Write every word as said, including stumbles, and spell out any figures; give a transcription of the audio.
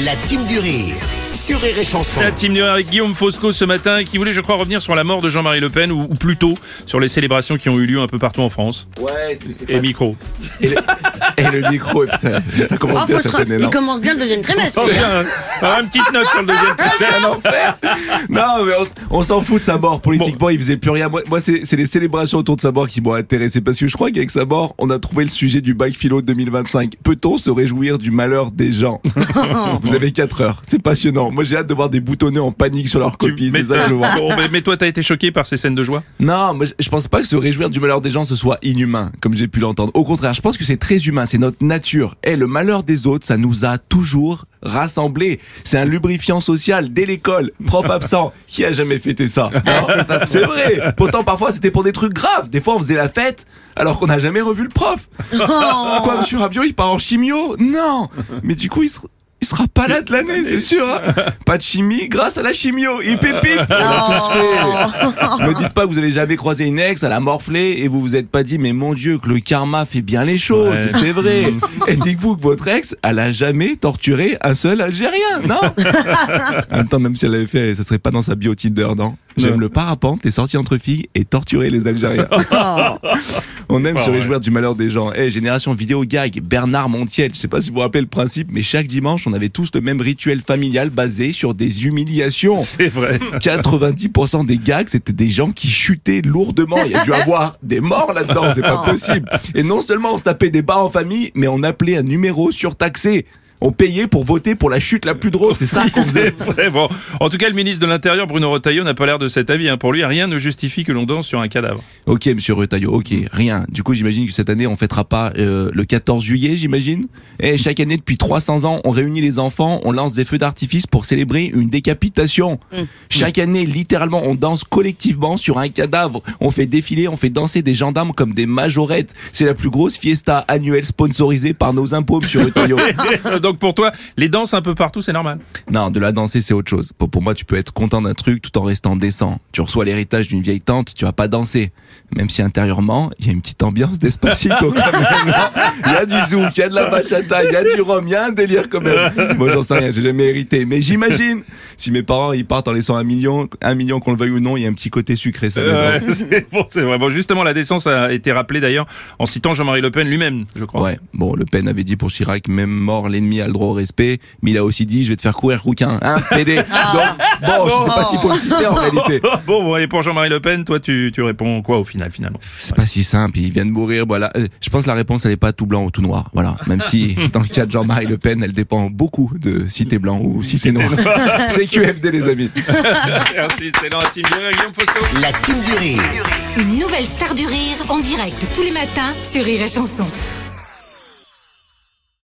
La team du rire sur Rire et Chanson. La team du rire avec Guillaume Fosco ce matin qui voulait, je crois, revenir sur la mort de Jean-Marie Le Pen ou, ou plutôt sur les célébrations qui ont eu lieu un peu partout en France. Ouais, c'est, c'est Et pas... micro. Et le, et le micro, et puis ça, ça commence Oh, bien faut se cette re- année, il non? commence bien le deuxième trimestre. Oh, bien, hein. Alors, une petite note sur le deuxième trimestre. Un enfer. Non, mais on, s- on s'en fout de sa mort. Politiquement, il faisait plus rien. Moi, moi c'est, c'est les célébrations autour de sa mort qui m'ont intéressé parce que je crois qu'avec sa mort, on a trouvé le sujet du bac philo deux mille vingt-cinq. Peut-on se réjouir du malheur des gens? Vous avez quatre heures. C'est passionnant. Moi, j'ai hâte de voir des boutonneux en panique sur leur copie. C'est ça que je vois. Bon, mais, mais toi, t'as été choqué par ces scènes de joie? Non, moi, je- je pense pas que se réjouir du malheur des gens ce soit inhumain, comme j'ai pu l'entendre. Au contraire, je pense que c'est très humain, c'est notre nature. Et le malheur des autres, ça nous a toujours rassemblés. C'est un lubrifiant social dès l'école. Prof absent, qui a jamais fêté ça? Non, c'est vrai. Pourtant, parfois, c'était pour des trucs graves. Des fois, on faisait la fête alors qu'on n'a jamais revu le prof. Quoi, monsieur Rabiot, il part en chimio? Non. Mais du coup, il sera... Il sera pas là de l'année, c'est sûr. Hein. Pas de chimie grâce à la chimio. Hip hip hip. On l'a tous fait. Me dites pas que vous avez jamais croisé une ex, elle a morflé et vous vous êtes pas dit mais mon Dieu que le karma fait bien les choses. Ouais. C'est vrai. Et dites-vous que votre ex, elle a jamais torturé un seul Algérien, non? En même temps, même si elle l'avait fait, ça serait pas dans sa bio Tinder, non? J'aime Non. le parapente, t'es sorti entre filles et torturer les Algériens. On aime Ah se ouais. réjouir du malheur des gens. Eh, génération vidéo gag, Bernard Montiel, je sais pas si vous vous rappelez le principe, mais chaque dimanche, on avait tous le même rituel familial basé sur des humiliations. C'est vrai. quatre-vingt-dix pour cent des gags, c'était des gens qui chutaient lourdement. Il y a dû avoir des morts là-dedans, c'est pas possible. Et non seulement on se tapait des barres en famille, mais on appelait un numéro surtaxé. On payait pour voter pour la chute la plus drôle, c'est ça qu'on faisait. C'est vrai. Bon. En tout cas, le ministre de l'Intérieur, Bruno Retailleau, n'a pas l'air de cet avis. Hein. Pour lui, rien ne justifie que l'on danse sur un cadavre. Ok, monsieur Retailleau, ok, rien. Du coup, j'imagine que cette année, on fêtera pas euh, le quatorze juillet, j'imagine. Et chaque année, depuis trois cents ans, on réunit les enfants, on lance des feux d'artifice pour célébrer une décapitation. Chaque année, littéralement, on danse collectivement sur un cadavre. On fait défiler, on fait danser des gendarmes comme des majorettes. C'est la plus grosse fiesta annuelle sponsorisée par nos impôts, monsieur Retailleau. Donc pour toi, les danses un peu partout, c'est normal. Non, de la danser, c'est autre chose. Pour, pour moi, tu peux être content d'un truc tout en restant décent. Tu reçois l'héritage d'une vieille tante, tu vas pas danser. Même si intérieurement, il y a une petite ambiance d'Espacito quand même. non Il y a du zouk, il y a de la bachata, il y a du rhum, il y a un délire quand même. Moi, j'en sais rien, j'ai jamais hérité. Mais j'imagine, si mes parents, ils partent en laissant un million, un million qu'on le veuille ou non, il y a un petit côté sucré, ça. Euh, ouais, c'est bon, c'est vrai. Bon, justement, la décence a été rappelée d'ailleurs en citant Jean-Marie Le Pen lui-même, je crois. Ouais, bon, Le Pen avait dit pour Chirac, même mort, l'ennemi a le droit au respect, mais il a aussi dit, je vais te faire courir rouquin, hein, P D. Donc, bon, je sais pas s'il faut le citer en réalité. Bon, bon, et pour Jean-Marie Le Pen, toi, tu, tu réponds quoi au final, finalement? C'est pas si simple, il vient de mourir, voilà. Euh, Je pense que la réponse, elle est pas tout blanc ou tout noir, voilà. Même si, dans le cas de Jean-Marie Le Pen, elle dépend beaucoup de si t'es blanc ou si t'es noir. C'est Q F D, les amis. Merci, c'est dans la team du rire, Guillaume Fosco. La team du rire. Une nouvelle star du rire en direct tous les matins sur Rire et Chanson.